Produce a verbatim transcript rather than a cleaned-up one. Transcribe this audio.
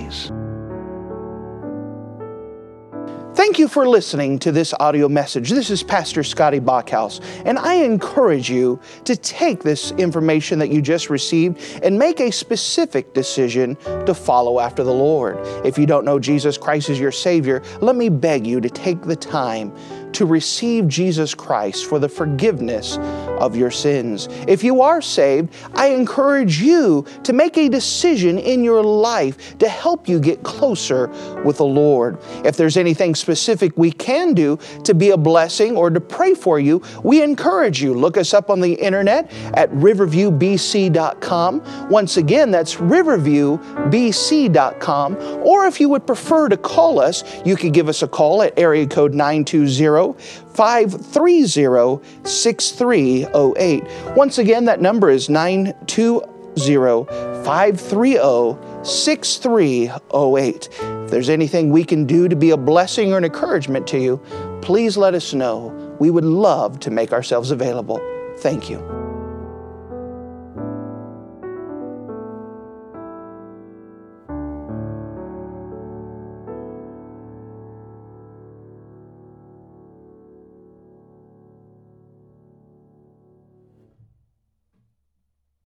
days. Thank you for listening to this audio message. This is Pastor Scotty Bachhaus, and I encourage you to take this information that you just received and make a specific decision to follow after the Lord. If you don't know Jesus Christ as your Savior, let me beg you to take the time to receive Jesus Christ for the forgiveness of your sins. If you are saved, I encourage you to make a decision in your life to help you get closer with the Lord. If there's anything specific we can do to be a blessing or to pray for you, we encourage you. Look us up on the internet at riverview b c dot com. Once again, that's riverview b c dot com. Or if you would prefer to call us, you can give us a call at area code nine two zero, five three zero, six three zero eight. Once again, that number is nine two zero, five three zero, six three zero eight. If there's anything we can do to be a blessing or an encouragement to you, please let us know. We would love to make ourselves available. Thank you.